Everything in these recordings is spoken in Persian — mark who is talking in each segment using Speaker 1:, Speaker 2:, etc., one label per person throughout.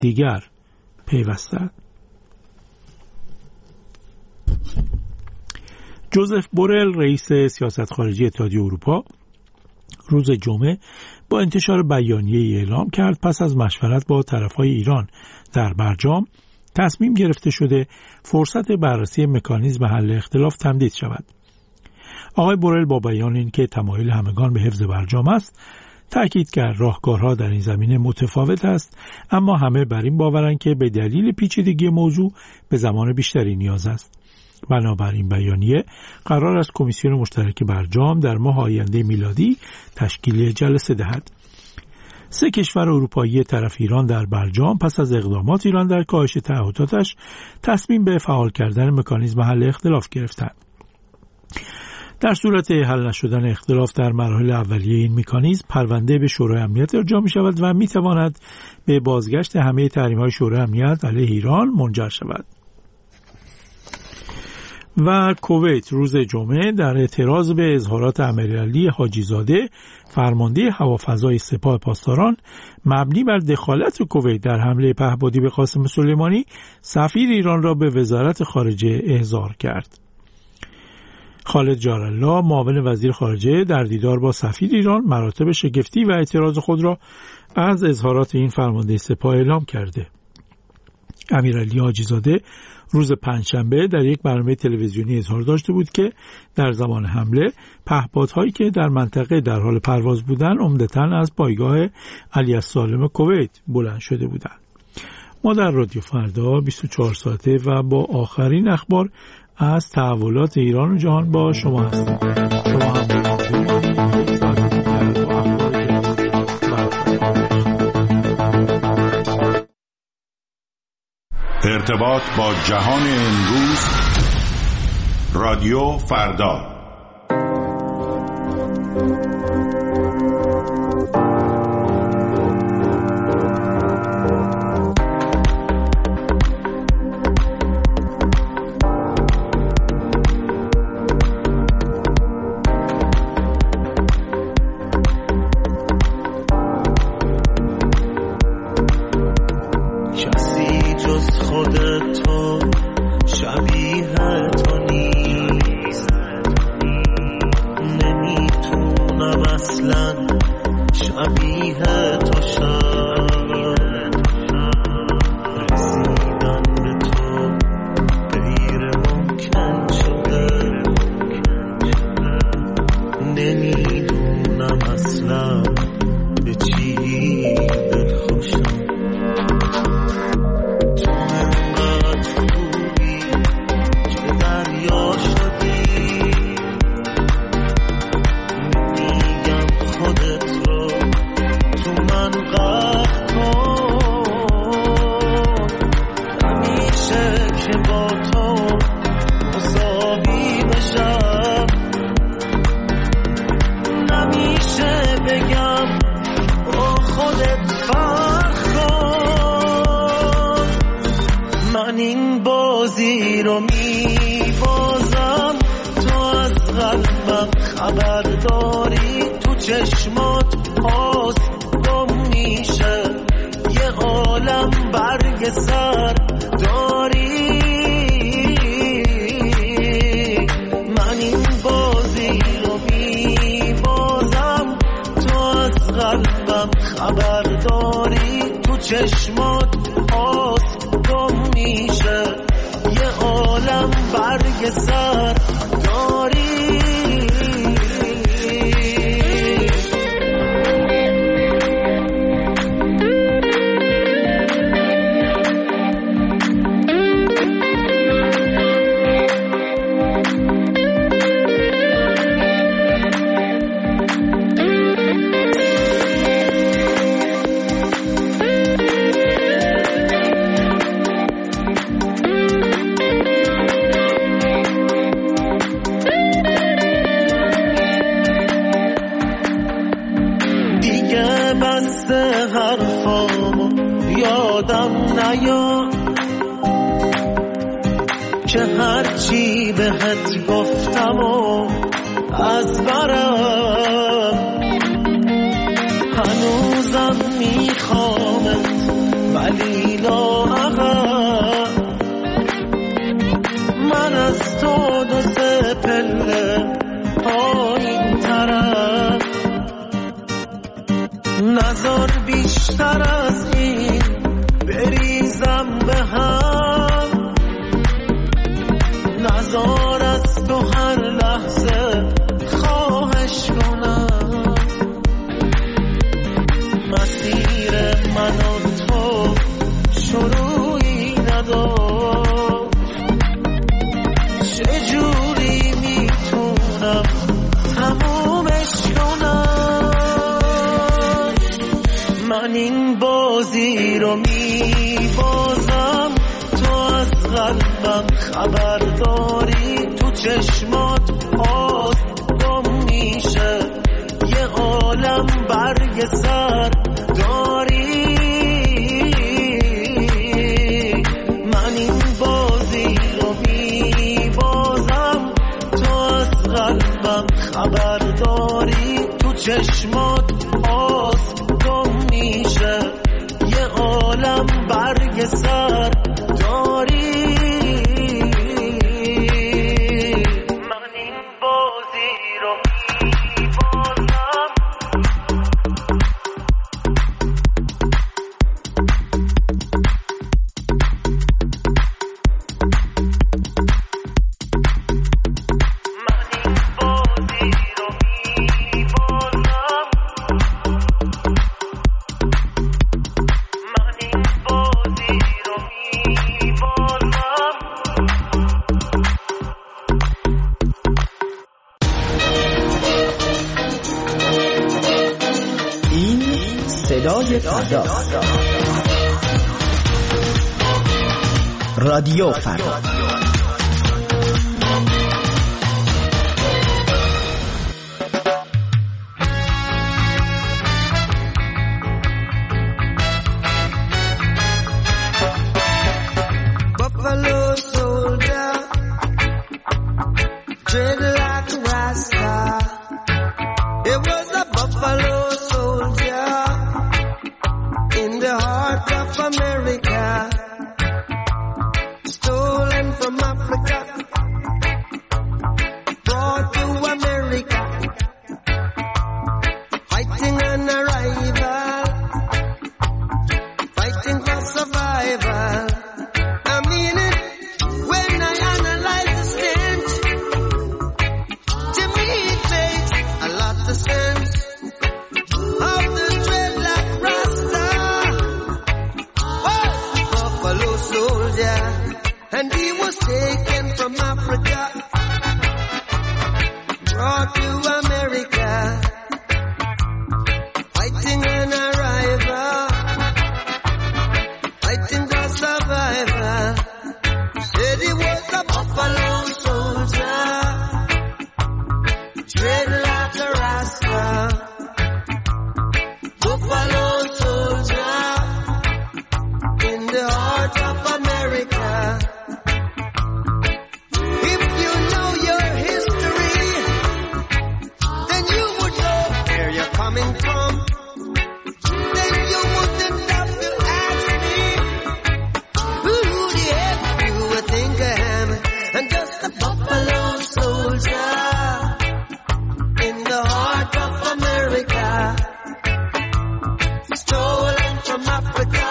Speaker 1: دیگر پیوستند. جوزف بورل رئیس سیاست خارجی اتحادیه اروپا روز جمعه با انتشار بیانیه‌ای اعلام کرد پس از مشورت با طرفهای ایران در برجام تصمیم گرفته شده فرصت بررسی مکانیزم حل اختلاف تمدید شود. آقای بورل با بیان اینکه تمایل همگان به حفظ برجام است تأکید کرد راهکارها در این زمینه متفاوت است، اما همه بر این باورند که به دلیل پیچیدگی موضوع به زمان بیشتری نیاز است. بنابراین بیانیه قرار است کمیسیون مشترک برجام در ماه آینده میلادی تشکیل جلسه دهد. 3 کشور اروپایی طرف ایران در برجام پس از اقدامات ایران در کاهش تعهداتش تصمیم به فعال کردن مکانیزم حل اختلاف گرفتند. در صورت حل نشدن اختلاف در مراحل اولیه این مکانیزم پرونده به شورای امنیت ارجاع می شود و می تواند به بازگشت همه تحریم‌های شورای امنیت علیه ایران منجر شود. و کویت روز جمعه در اعتراض به اظهارات امیرعلی حاجی زاده فرمانده هوافضای سپاه پاسداران مبنی بر دخالت کویت در حمله پهپادی به قاسم سلیمانی سفیر ایران را به وزارت خارجه احضار کرد. خالد جارالله معاون وزیر خارجه در دیدار با سفیر ایران مراتب شگفتی و اعتراض خود را از اظهارات این فرمانده سپاه اعلام کرده. امیرعلی حاجی زاده روز پنجشنبه در یک برنامه تلویزیونی اظهار داشته بود که در زمان حمله پهپادهایی که در منطقه در حال پرواز بودند عمدتاً از پایگاه علی السالم کویت بلند شده بودند. ما در رادیو فردا 24 ساعته و با آخرین اخبار از تحولات ایران و جهان با شما هستیم. شما هم
Speaker 2: ارتباط با جهان امروز رادیو فردا.
Speaker 3: که هرچی بهت گفتم و از برم هنوزم میخوامت ولی بازم تو از قلبم خبر داری، تو چشمات آز گم میشه، یه عالم برگ سر داری. من این بازی رو میبازم تو از قلبم خبر داری، تو چشمات آز گم میشه، یه عالم برگ سر داری. من این بازی رو میبازم.
Speaker 4: رادیو فردا.
Speaker 5: Buffalo soldier, dreaded like a rasta. It was a buffalo soldier in the heart of America, stolen from Africa, brought to America, fighting an arrival, fighting for survival. I mean it when I analyze the stench. To me it makes a lot of sense. Of the dreadlock rasta, buffalo soldier, and he was taken from Africa, brought to America, fighting an arrival, fighting for survival. Said he was a buffalo soldier, dreadlock rasta. Buffalo soldier in the heart of America. If you know your history, then you would know where you're coming from. Then you wouldn't have to ask me who the heck you would think I am. I'm just a buffalo soldier in the heart of America, stolen from Africa,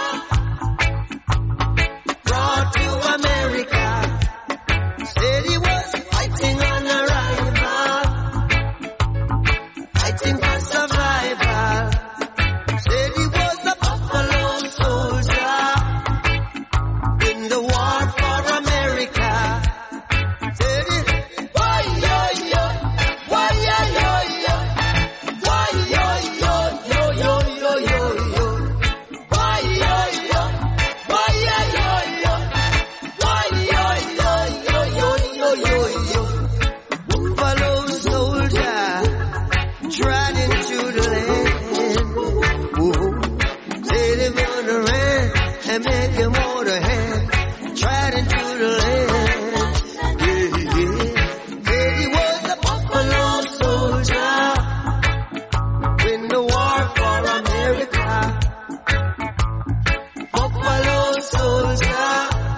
Speaker 5: brought to America. Said he was fighting on arrival, fighting for survival. Said he was a buffalo soldier in the war for America. Said he, why yo yo, why yo yo yo, why yo yo yo yo yo yo yo, why yo yo, why yo yo yo, why yo yo yo yo yo yo yo. Buffalo soldier tried into the land. Whoa. Said he gonna run and make him hold a hand. Tried into the land. Yeah, yeah. Said he was a buffalo soldier in the war for America. Buffalo soldier,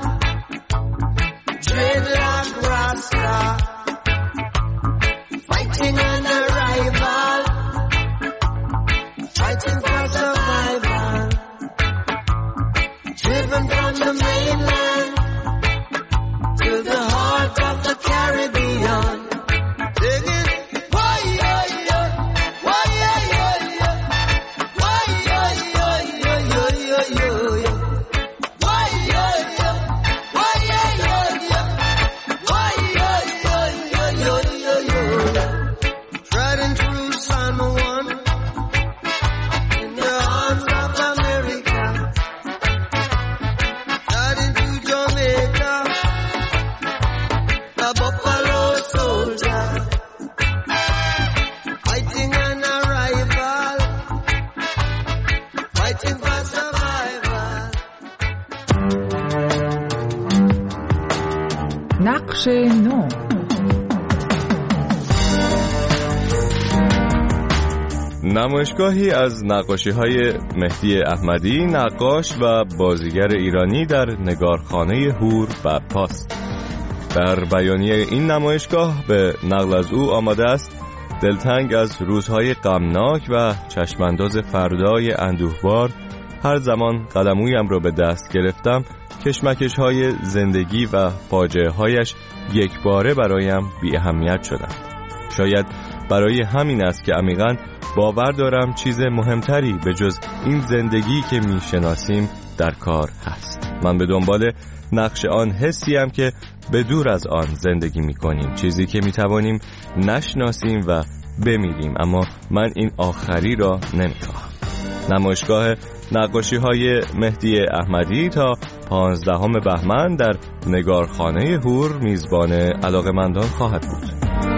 Speaker 5: dreadlock rasta, fighting an arrival, fighting for survival, driven from the mainland to the heart of the Caribbean. Singing, why yo yo, why yo yo yo, why yo yo yo yo yo yo yo, why yo yo, why yo yo yo, why yo yo yo yo yo yo. Riding through San Juan in the arms of America,
Speaker 6: نقش نو.
Speaker 7: نمایشگاهی از نقاشی‌های مهدی احمدی، نقاش و بازیگر ایرانی در نگارخانه هور برپاست. در بیانیه این نمایشگاه به نقل از او آماده است: دلتنگ از روزهای غمناک و چشمانداز فردای اندوهبار، هر زمان قلمویم را به دست گرفتم کشمکش‌های زندگی و فاجعه‌هایش یکباره برایم بی اهمیت شدند. شاید برای همین است که عمیقاً باور دارم چیز مهمتری به جز این زندگی که میشناسیم در کار هست. من به دنبال نقش آن حسیم که به دور از آن زندگی میکنیم، چیزی که میتوانیم نشناسیم و بمیریم، اما من این آخری را نمیخواهم. نمایشگاه نقاشی‌های مهدی احمدی تا 15 بهمن در نگارخانه هور میزبان علاقه‌مندان خواهد بود.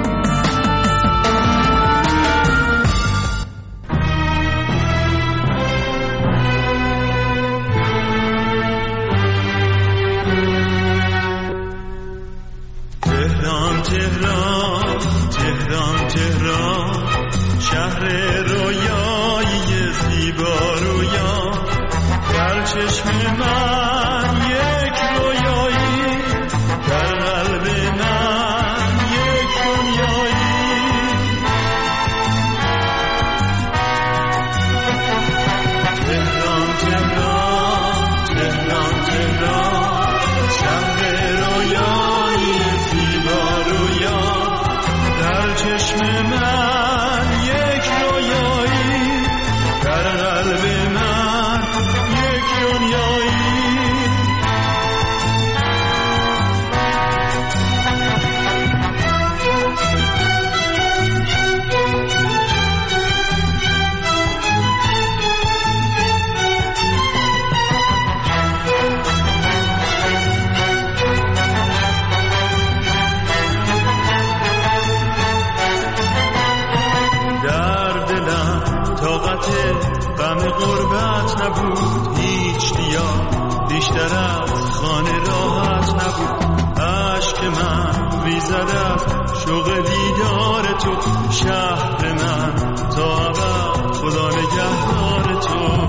Speaker 8: شهر رویایی زیبا رویا، در چشم من یک رویایی، در قلب من یک دنیایی. تهران تهران تهران تهران، شهر رویایی زیبا رویا، در چشم من غم غربت نبود، هیچ دیا بیشتر از خانه راحت نبود. عشق من ریزد از شوق دیدار تو، شهر من تا ابد خدا نگهدار تو.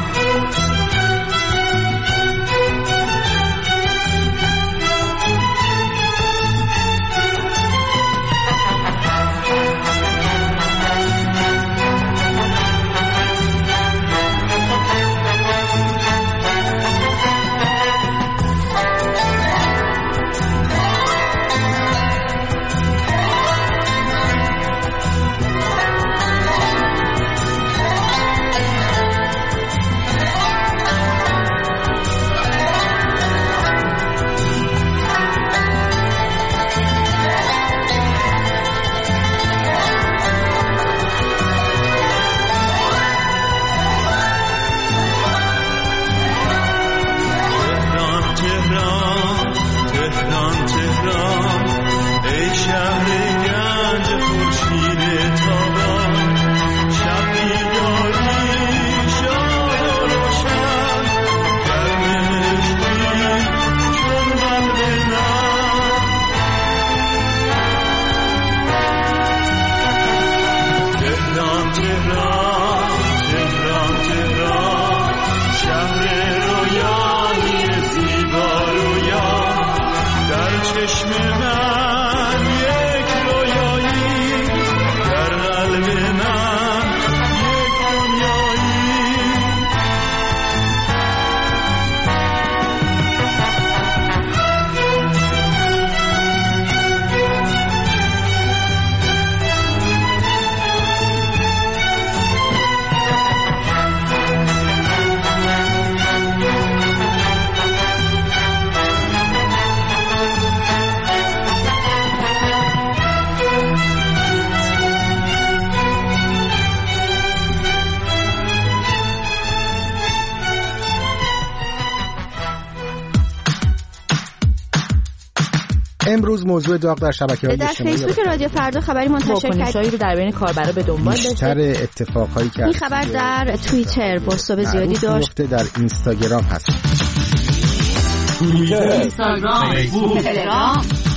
Speaker 9: امروز موضوع داغ در شبکه‌های اجتماعی
Speaker 10: در فیسبوک رادیو فردا خبری منتشر کرد
Speaker 9: رو در بین کاربرا به دنبال داشته. بیشتر اتفاقهایی که
Speaker 10: این خبر در توییتر پست‌های زیادی داشت.
Speaker 9: در اینستاگرام هست.
Speaker 10: توییتر، اینستاگرام، فیسبوک، تلگرام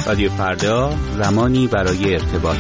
Speaker 6: رادیو فردا، زمانی برای ارتباط.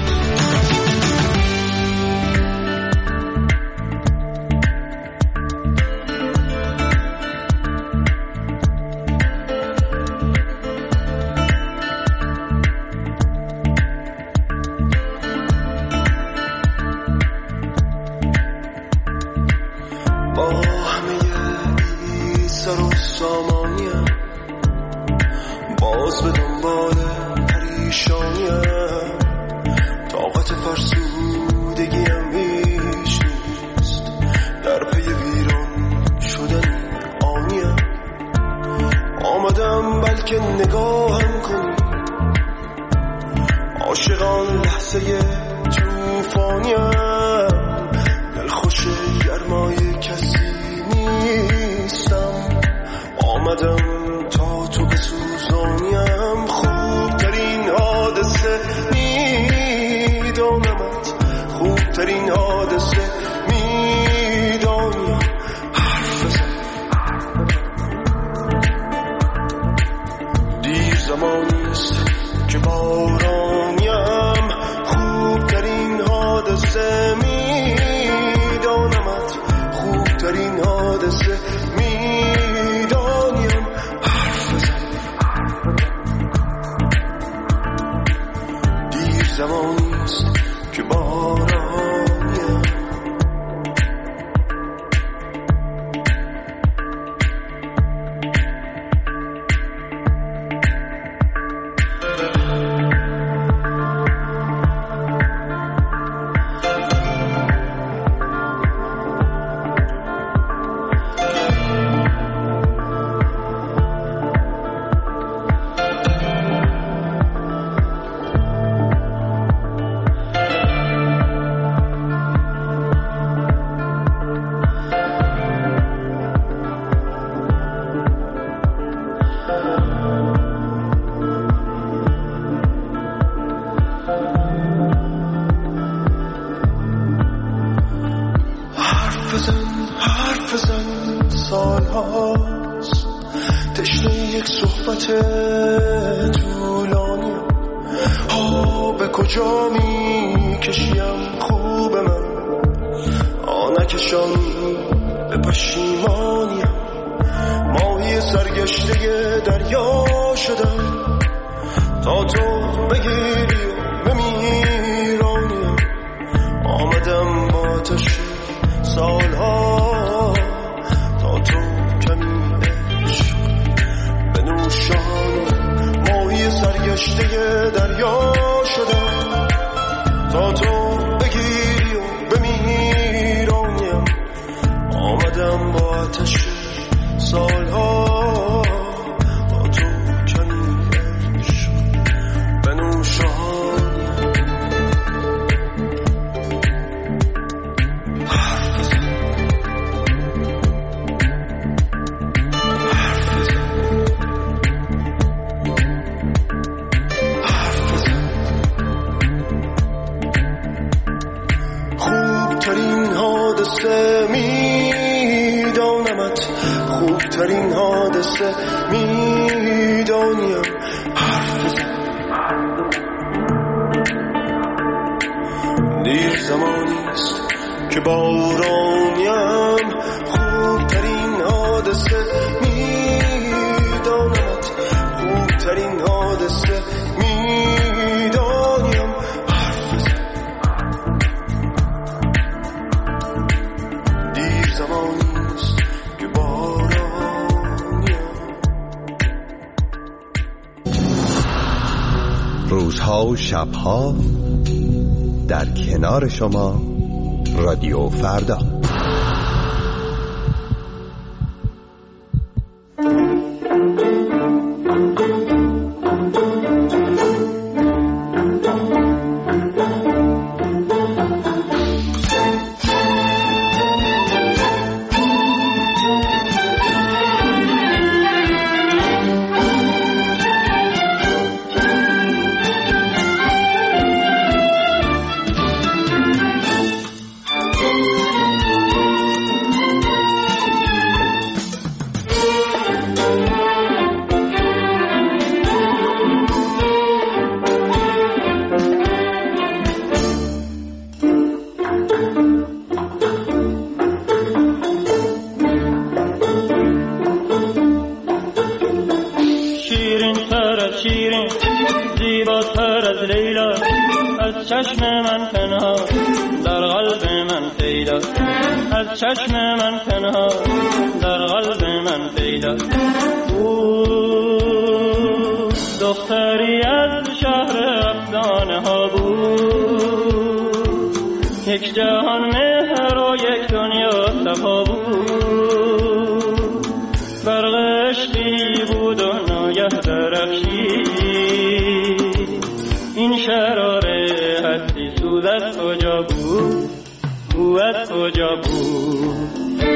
Speaker 11: روزها و شبها در کنار شما رادیو فردا.
Speaker 12: چشم من پنهان در قلب من پیدا، از چشم من پنهان در قلب من پیدا. او دختری از شهر افسانه ها بود، یک جهان مهر و یک دنیا صفا بود. برق عشقی بود و ناگه درخشید، این شراره هستی سوز از کجا بود، او از کجا بود.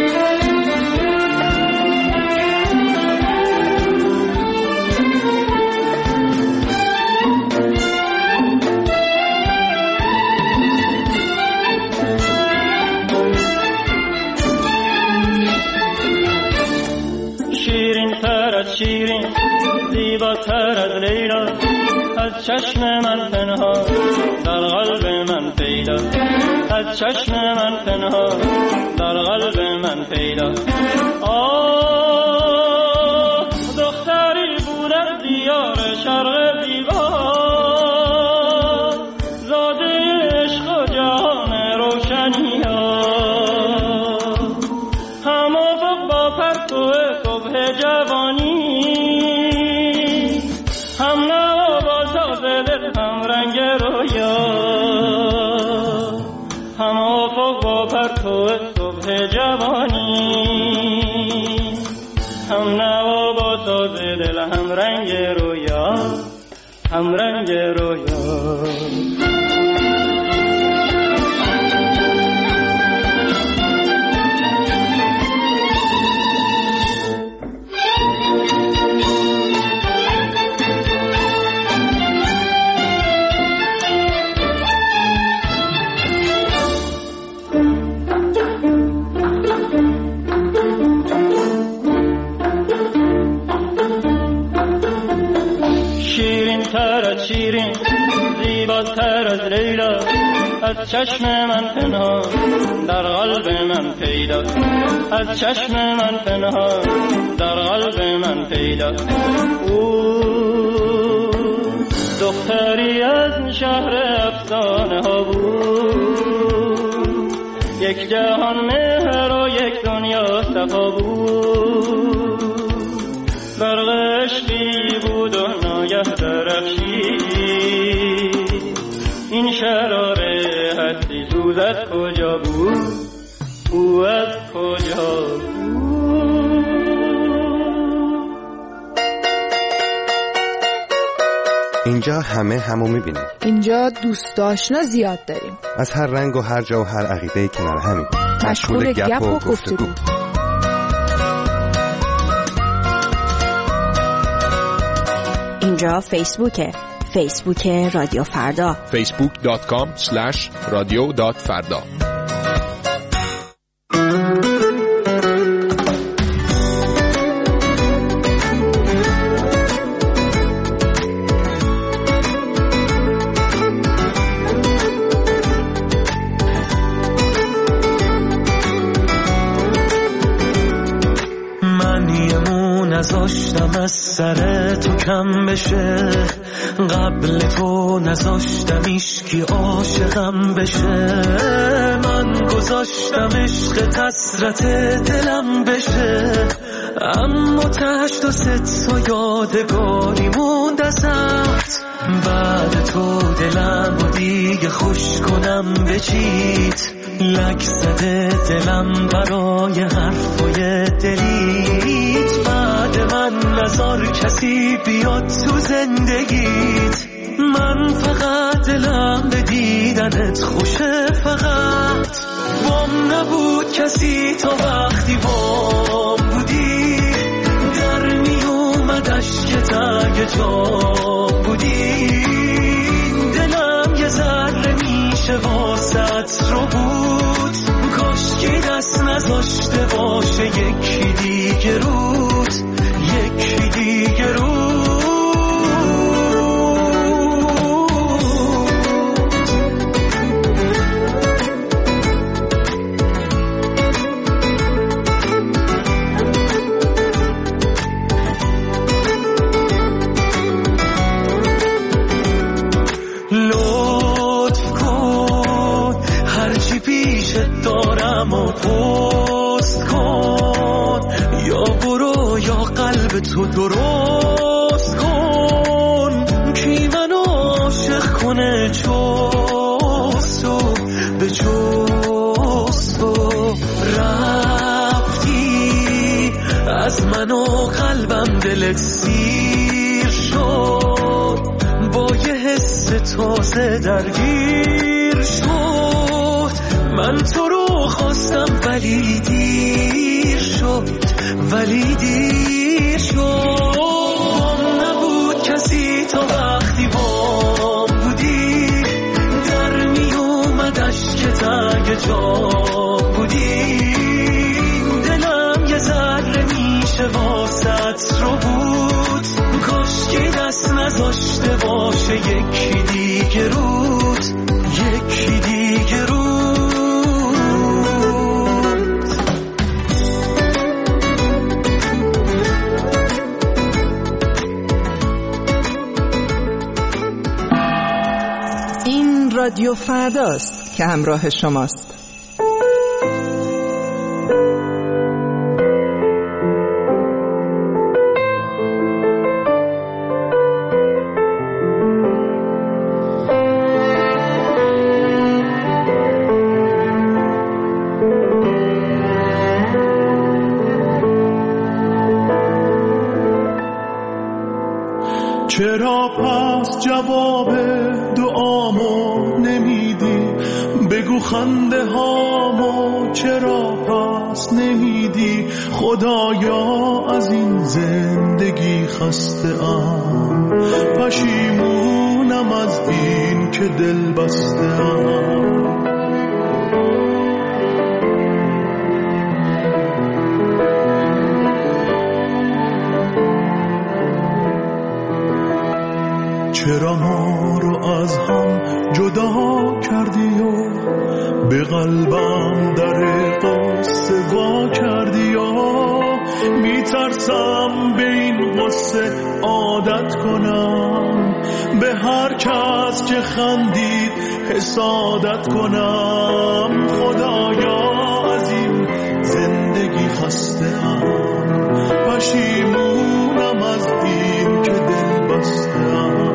Speaker 12: شیرین زیباتر از لیلا، از چشم من پنهان در قلب من پیدا، از چشم من پنهان در قلب من پیدا. آه دختری بود از دیار شرق دیوار، زاده عشق و جهان روشنی ها، همافق با پرتو صبح جوانی، هم نوا با ساز دل هم رنگ رویا، هم افق با پرتو صبح جوانی، هم نوا با ساز دل هم رنگ رویا، هم رنگ رویا. شیرین زیباتر از لیلا، از چشم من پنهان در قلب من پیدا، از چشم من پنهان در قلب من پیدا. او دختری از شهر افسانه ها بود، یک جهان مهر و یک دنیا صفا بود. برق عشقی بود و ناگه درخشید، این شراره هستی سوز از کجا بود، او از کجا بود.
Speaker 11: اینجا همه همو میبینیم،
Speaker 13: اینجا دوست آشنا زیاد داریم،
Speaker 11: از هر رنگ و هر جا و هر عقیده کنار همین،
Speaker 13: مشغول گپ و گفتگو.
Speaker 10: اینجا فیسبوک رادیو فردا،
Speaker 14: facebook.com/radio.farda.
Speaker 3: نذاشتم از سر تو کم بشه، قبل تو نذاشتم ایشکی عاشقم بشه، من گذاشتم عشق حسرت دلم بشه، اما تهش تو ست تا یادگاری موند ازت، بعد تو دلم و دیگه خوش کنم بچید، لک زده دلم برای حرفای دلیت، بعد من نذار کسی بیاد تو زندگیت، من فقط دلم به دیدنت خوشه، فقط بام نبود کسی تا وقتی بام بودی، در می اومد اشکت اگه جام بودی، دلم یه ذره میشه واسط رو بود، کاش کی دست نذاشته باشه یکی دیگه رود، یکی دیگه رود. لطف قلب تو درست کن، کی منو عاشق کنه جز تو، به جز تو. رفتی از من و قلبم دلت سیر شد، با یه حس تازه درگیر شد. من تو رو خواستم ولی دیر شد، ولی دیر شد. نبود کسی تا وقتی بام بودی، در می اومد اشک تنگ جام بودی. دلم یه ذره میشه واسط رو بود، کاش که دست نذاشته باشه یکی دیگه رود، یکی دیگه رود.
Speaker 13: این رادیو فرداست که همراه شماست.
Speaker 8: چرا پس جواب دعامو نمیدی؟ بگو خنده هامو چرا پس نمیدی؟ خدایا از این زندگی خسته ام، پشیمونم از این که دل بسته ام. چرا ما رو از هم جدا کردی و به قلبم در قصه وا کردی و میترسم به این قصه عادت کنم، به هر کس که خندید حسادت کنم. خدایا از این زندگی خسته ام، پشیمونم از این که دل بسته ام.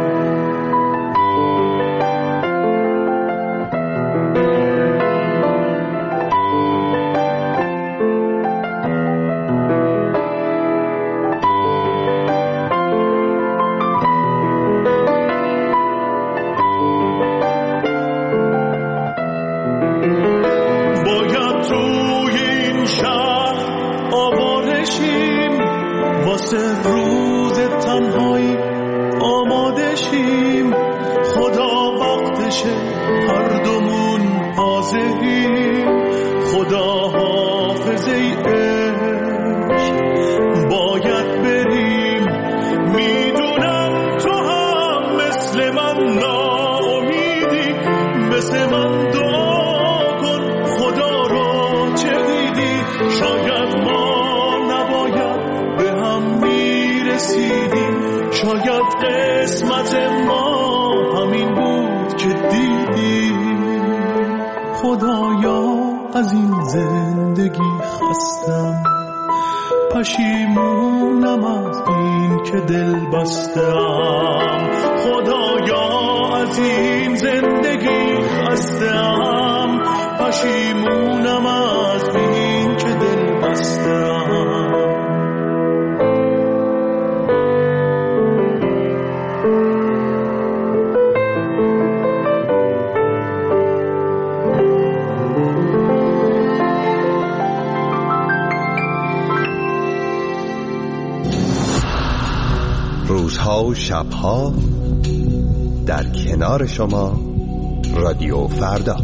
Speaker 8: روز تنهایی آماده شیم، خدا وقتشه هر دومون حاضریم. خدا حافظ ای عشق باید بریم، میدونم تو هم مثل من ناامیدی، مثل من دعا کن خدا رو چه دیدی. شاید ما نباید شاید قسمت ما همین بود که دیدی. خدایا از این زندگی خستم، پشیمونم از این که دل بستم. خدایا از این زندگی خستم، پشیمونم از این که دل بستم.
Speaker 11: روزها و شبها در کنار شما، رادیو فردا.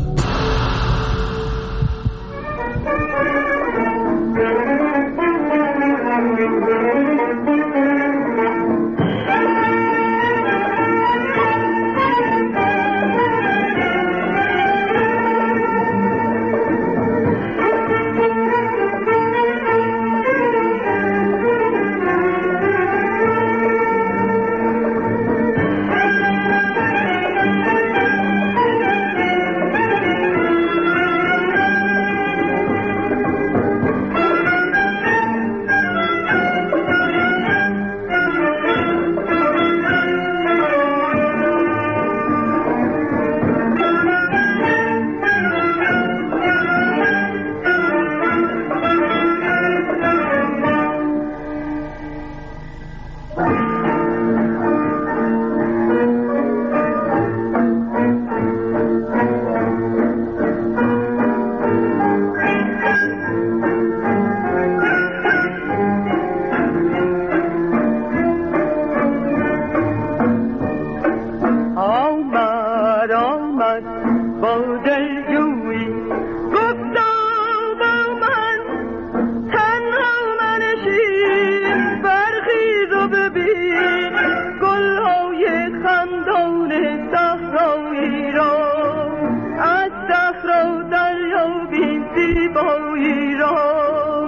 Speaker 14: ببین گلهای خندان صحرایی را، از صحرا دریابیم زیبایی را.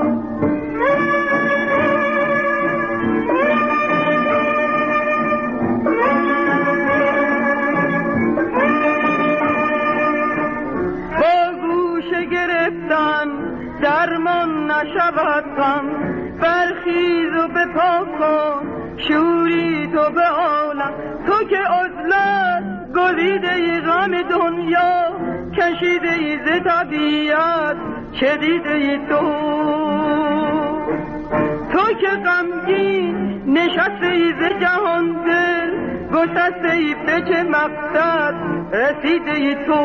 Speaker 14: درمان نشود غم، برخیز و بپا کن شوری تو به عالم. تو که عزلت گزیده ای غم دنیا، کشیده ای ز طبیعت چه دیده ای تو که غمگین نشسته ای ز جهان دل، گسسته ای به چه مقصد رسیده ای تو.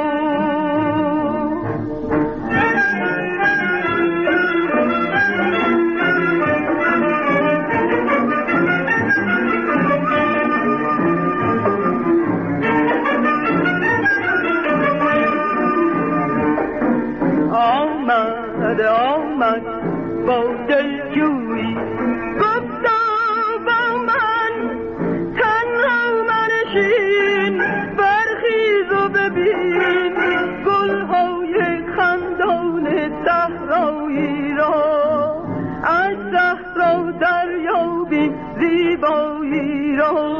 Speaker 14: آمد با دلجویی گفتا با من تنها منشین، برخیز و ببین گلهای خندان صحرایی را، از صحرا دریابیم زیبایی را.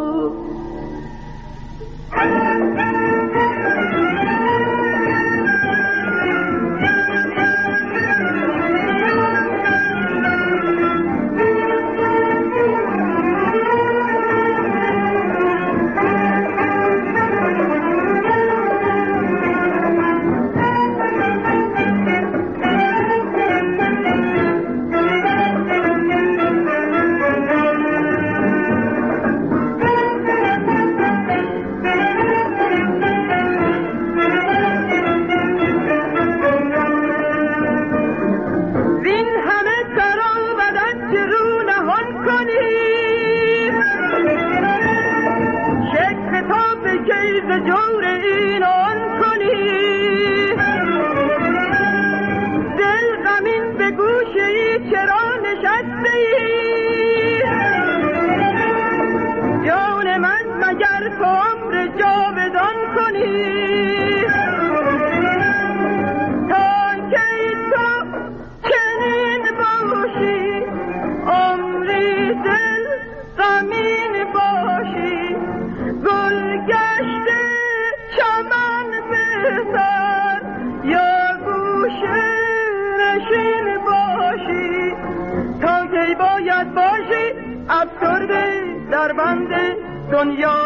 Speaker 14: در بند دنیا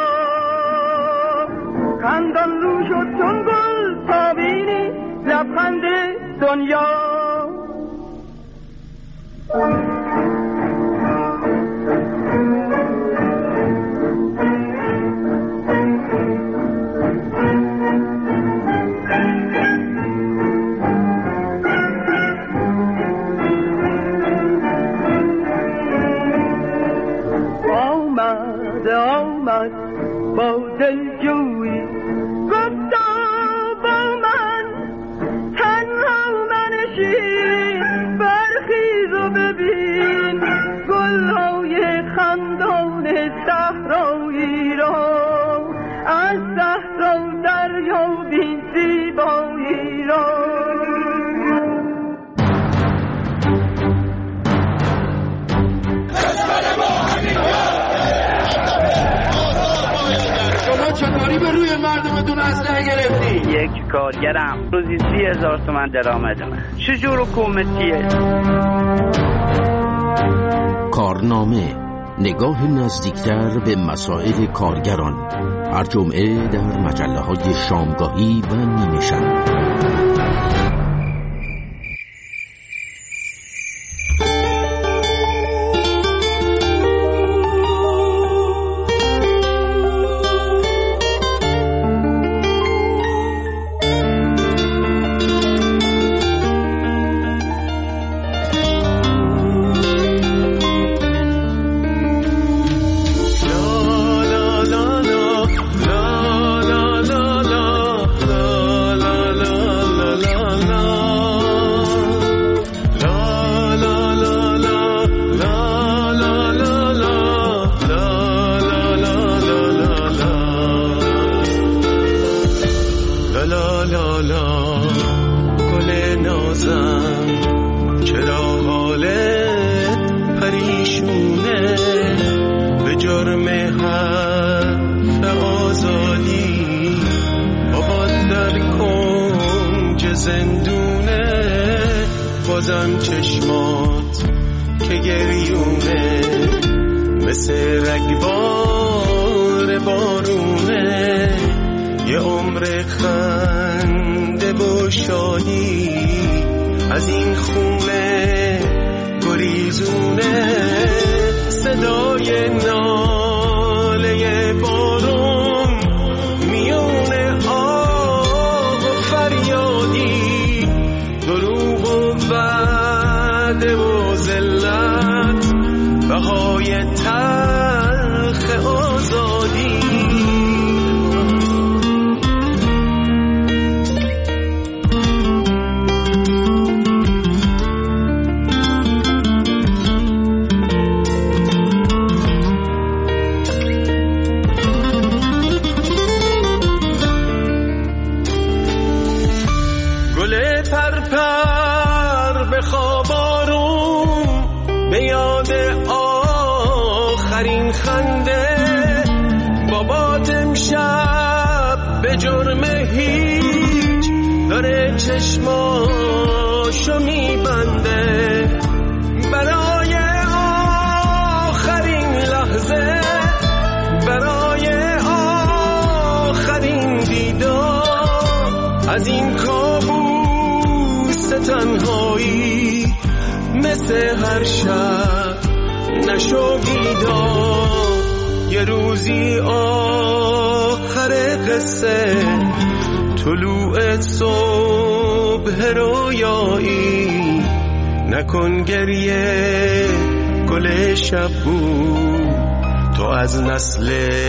Speaker 14: خندان رو شد چون گل تا بینی لبخند دنیا. آمد با دلجویی گفتا با من تنها منشین، برخیز و ببین گلهای خندان صحرایی را، از صحرا دریابیم زیبایی را.
Speaker 15: چطوری به روی مردمتون اسلحه گرفتی؟
Speaker 16: یک کارگرم روزی 30,000 تومان درآمدمه. چجور حکومتیه؟
Speaker 17: کارنامه، نگاه نزدیکتر به مسائل کارگران، هر جمعه در مجله‌های شامگاهی و نیمه شب.
Speaker 3: la la la بازم چشمات که گریونه مثل رگبار بارونه، یه عمر خنده و شادی از این خونه گریزونه، صدای ناله بارون میونه آه و فریادی، دروغ و وعده و ذلت، بهای تلخ آزادی. گل پرپر به خواب آروم به یاد آخرین خنده، بابات امشب به جرم هیچ داره چشماشو میبنده، برای آخرین لحظه، برای آخرین دیدار از این کابوس تنهایی، مثل هر شب نشو بیدار، یه روزی آخر قصه، طلوع صبح رویایی، نکن گریه گل شب بود، تو از نسل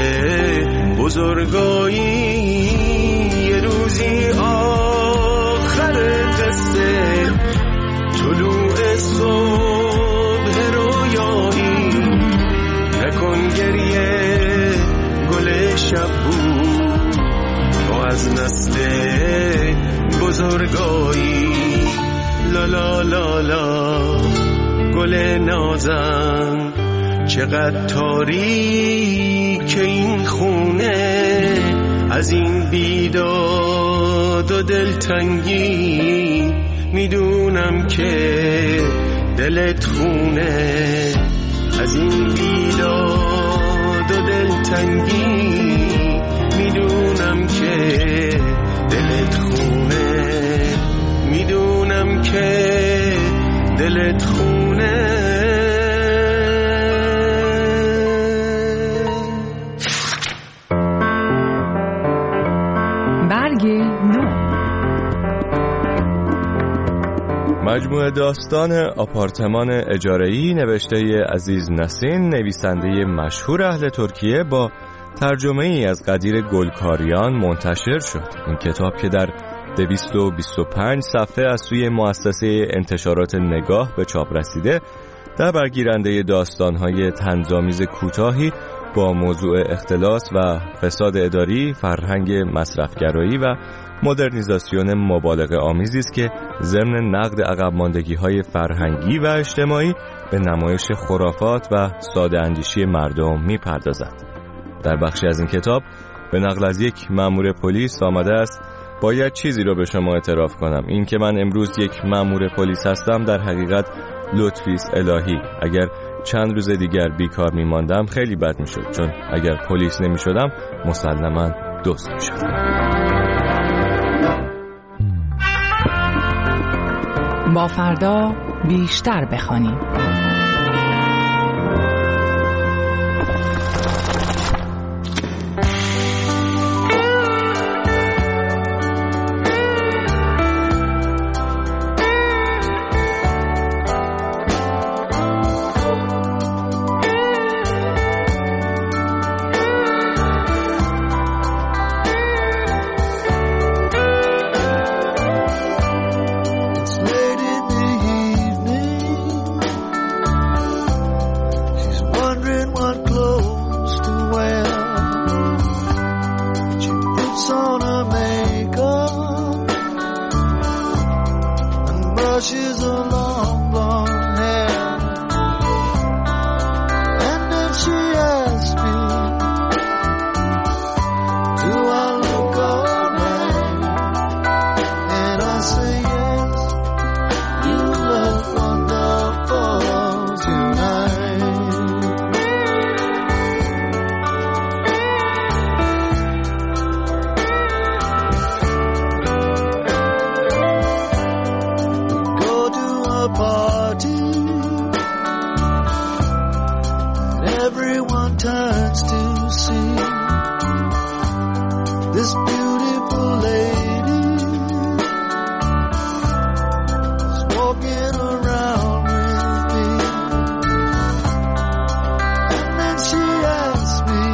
Speaker 3: بزرگایی، یه روزی آخر قصه، طلوع صبح رویایی، نکن گریه گل شب بود، تو از نسل بزرگایی. لا لا لا لا گل نازم، چقدر تاریک این خونه، از این بیداد و دلتنگی، میدونم که دلت خونه، از این بیداد و دلتنگی، میدونم که دلت خونه، میدونم که دلت خونه.
Speaker 13: برگ نو،
Speaker 7: مجموعه داستان آپارتمان اجاره‌ای نوشته عزیز نسین، نویسنده مشهور اهل ترکیه، با ترجمه ای از قدیر گلکاریان منتشر شد. این کتاب که در 225 صفحه از سوی مؤسسه انتشارات نگاه به چاپ رسیده، در برگیرنده داستان‌های طنزآمیز کوتاهی با موضوع اختلاس و فساد اداری، فرهنگ مصرفگرایی و مدرنیزاسیون مبالغه آمیزی است که ضمن نقد عقب ماندگی‌های فرهنگی و اجتماعی به نمایش خرافات و ساده اندیشی مردم می‌پردازد. در بخشی از این کتاب به نقل از یک مأمور پلیس آمده است: باید چیزی رو به شما اعتراف کنم، این که من امروز یک مأمور پلیس هستم در حقیقت لطفی است الهی. اگر چند روز دیگر بیکار میماندم خیلی بد میشد، چون اگر پلیس نمیشدم مسلماً دزد میشدم.
Speaker 13: با فردا بیشتر بخوانیم.
Speaker 18: turns to see this beautiful lady is walking around with me. And then she asks me,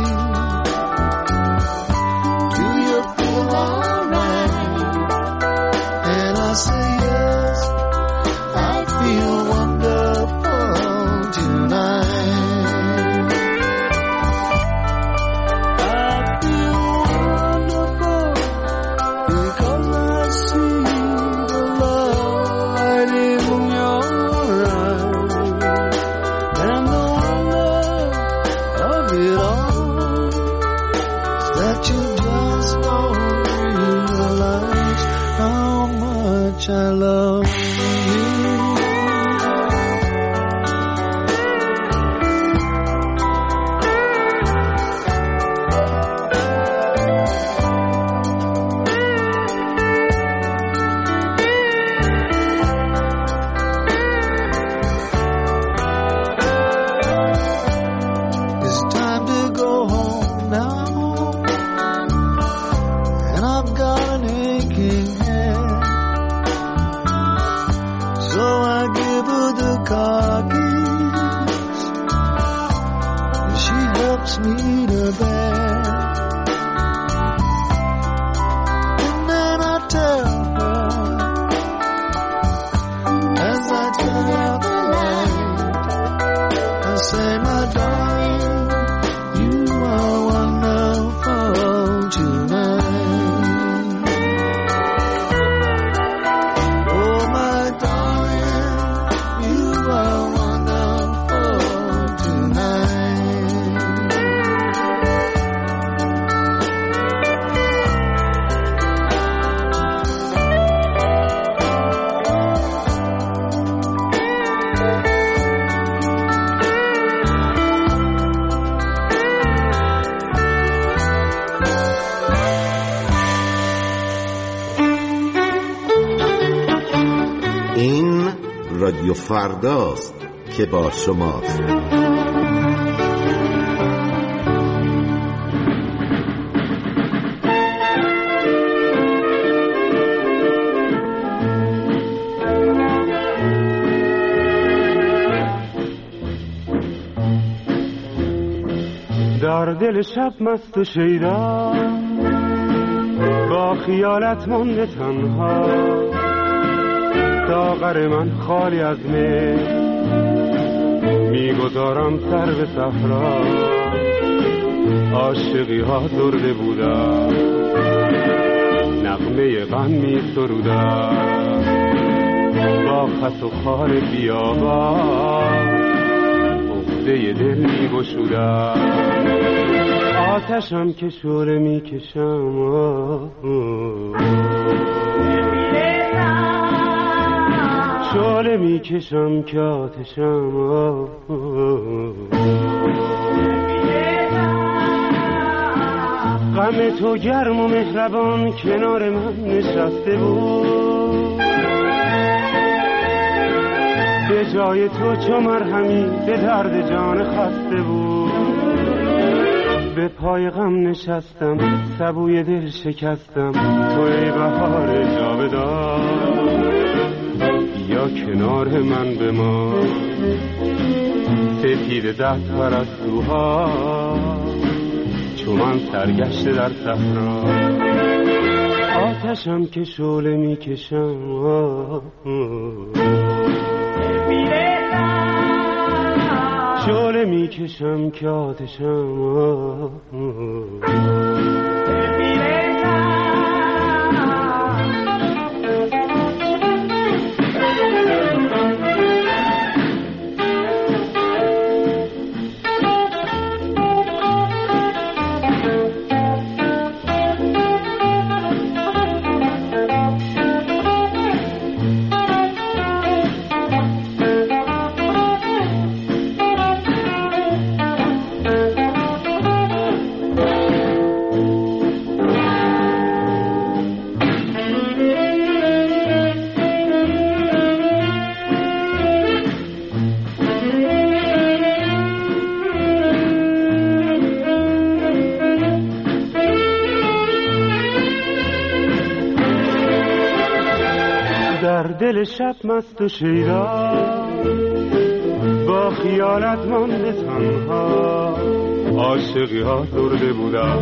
Speaker 18: do you feel alright? And I say yes, I feel wonderful tonight. I love It's time to go home now, and I've got an aching head. So I give her the car keys, and she helps me to bed. And then I tell her, as I turn out the light, I say, my darling, you are wonderful tonight. Oh, my darling, you are wonderful tonight.
Speaker 11: این رادیو فرداست که با شماست.
Speaker 19: در دل شب مست و شیدا با خیالت مانده تنها، ساغر من خالی از می میگذارم سر به صحرا. عاشقی ها زرده بودن، نغمه غم می سرودن، با خس و خار بیابان عقده دل می گشودن. آتشم که شعله می کشم، شعله می کشم که آتشم. غم تو گرم و مهربان کنار من نشسته بود، به جای تو چو مرهمی به درد جان خسته بود. به پای غم نشستم سبوی دل شکستم، توی بهار جاودان یا کنار من بمان. سپید دست پرستوها چو من سرگشته در صحرا. آتشم که شعله می کشم، شعله می کشم که آتشم. دل شب مست و شیدا با خیالت مانده تنها عاشقی ها درده بودم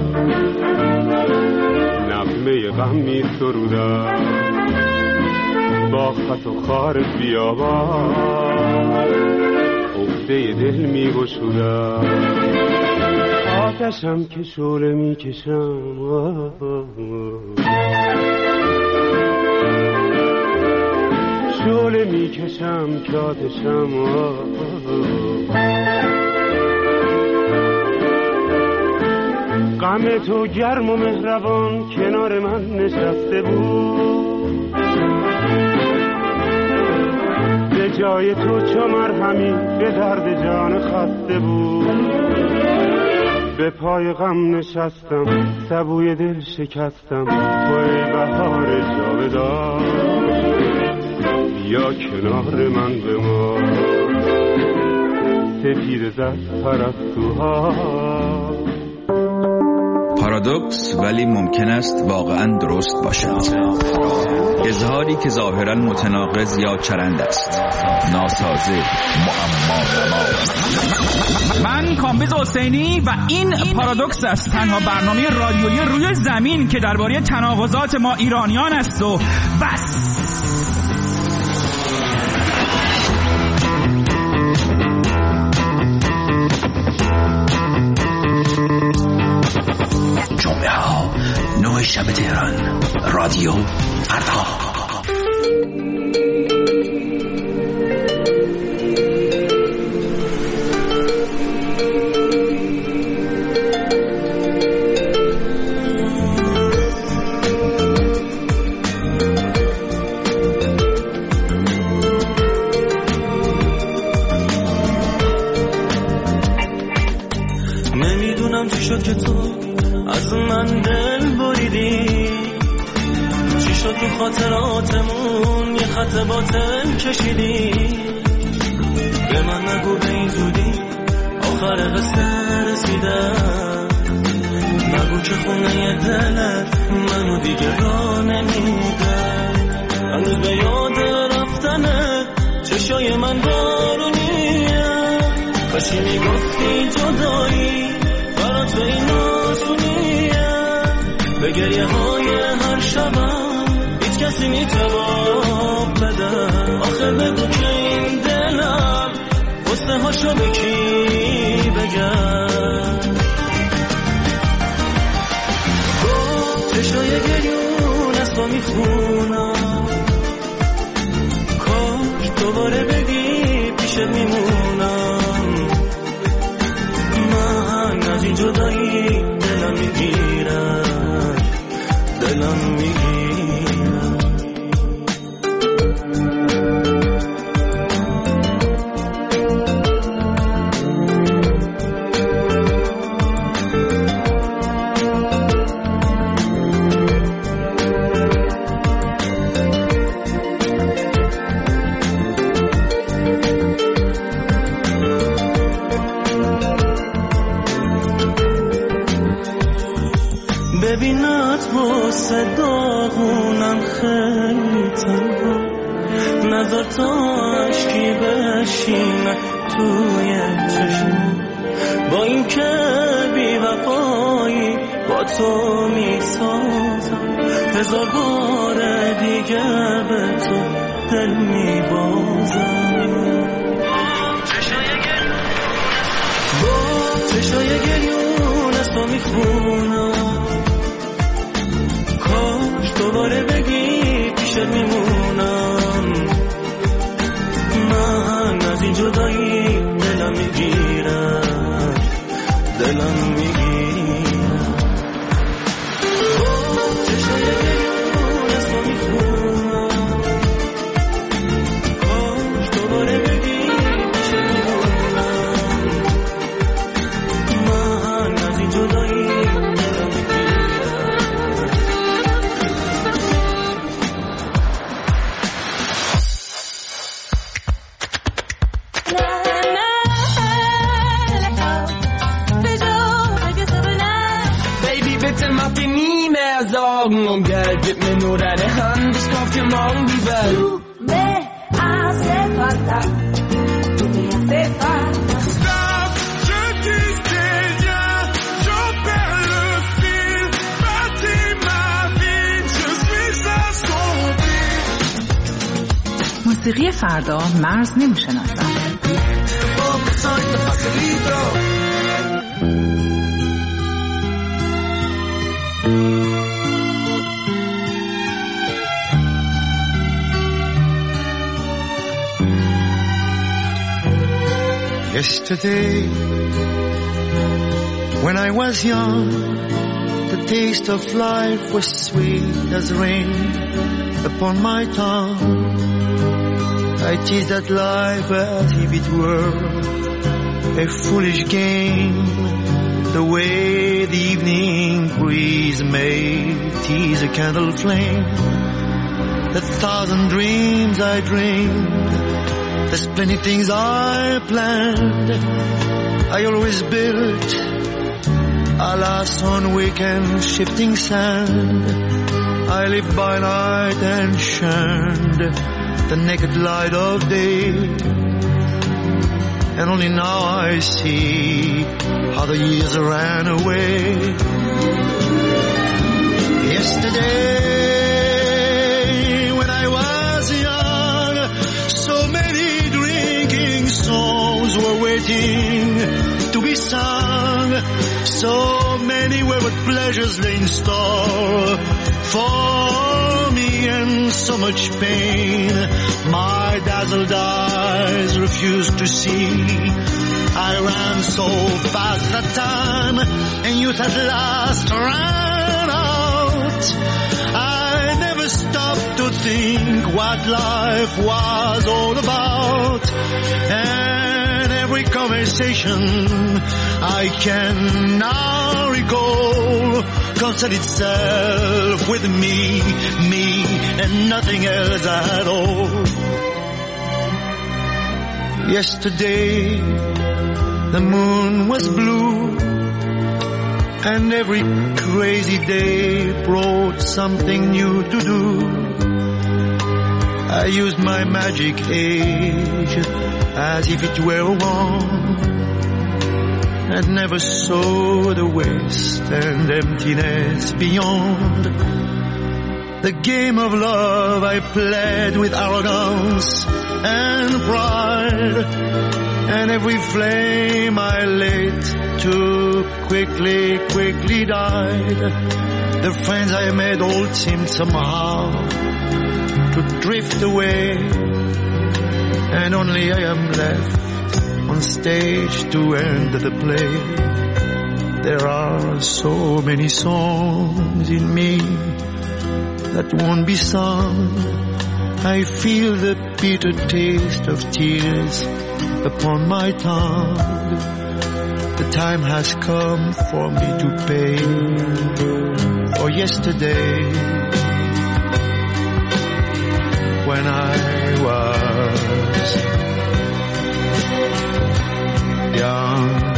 Speaker 19: نغمه غم می سرودم با خط و خار بیابان عقده دل می گشودم آتشم که شعله می کشم شعله می کشم که آتشم غم تو گرم و مهربان کنار من نشسته بود به جای تو چو مرهمی به درد جان خسته بود به پای غم نشستم سبوی دل شکستم توی بهار جاودان یا کنار من بمان سپید زد پرستوها.
Speaker 20: پارادوکس ولی ممکن است واقعا درست باشد. اظهاری که ظاهرا متناقض یا چرند است، ناسازه، معما.
Speaker 21: من کامبیز حسینی و این پارادوکس است، تنها برنامه رادیویی روی زمین که درباره تناقضات ما ایرانیان است و بس.
Speaker 22: جمعه ها 9 شب تهران، رادیو فردا.
Speaker 23: نمیدونم چی شد که تو از من دل بریدی، چی شد تو خاطراتمون یه خط باطل کشیدی. به من نگو به این زودی آخر قصه رسیده، نگو که خونه دلت منو دیگه را نمیده. هنوز به یاد رفتنه چشای من بارونیه، کاشی میگفتی جدایی برات به این آسونیه. به گریه های هر شبم هیچ کسی میتواب بده. آخه بگو که این دلم حسنه هاشو به کی بگم. چشای گریون از تو میخونم، کاش دوباره بگی پیشت میمونم. من از این جدایی دلم میگیرم، دلم میگیرم. ببینت واسه داغونم خیلی تنها، نظر تا عشقی بشینه توی چشم. با این که بی وفایی با تو میسازم، هزار بار دیگه به تو دل میبازم. چشای گریون از تو میخونم، کاش دوباره بگی پیشت میمونم. من از این جدایی دلم میگیرم، دلم میگیرم. چشای گریون از تو میخونم، کاش دوباره بگی پیشت میمونم. من از این جدایی
Speaker 24: Morgen, gib mir nur deine Hand, ich kauf dir morgen die Welt.
Speaker 1: me hace falta, tú me haces falta.
Speaker 8: Stop, je disais rien, j'en perds le fil, bâtis ma vie, je suis assombri.
Speaker 13: موسیقی فردا مرز نمیشناسد.
Speaker 18: Yesterday, when I was young, the taste of life was sweet as rain upon my tongue. I teased at life as if it were a foolish game, the way the evening breeze may tease a candle flame. The thousand dreams I dreamed, there's plenty things I planned, I always built, alas, on weekend shifting sand. I lived by night and shunned the naked light of day, and only now I see how the years ran away. Yesterday, when I was young, so many drinking songs were waiting to be sung. So many wayward pleasures lay in store for me, and so much pain my dazzled eyes refused to see. I ran so fast that time, and youth at last ran out. I never stopped to think what life was all about, and every conversation I can now recall concerned itself with me, and nothing else at all. Yesterday, the moon was blue, and every crazy day brought something new to do. I used my magic age as if it were a wand, and never saw the waste and emptiness beyond. The game of love I played with arrogance and pride, and every flame I lit too quickly died. The friends I made all seemed somehow to drift away, and only I am left on stage to end the play. There are so many songs in me that won't be sung. I feel the bitter taste of tears upon my tongue. The time has come for me to pay for yesterday, when I was young.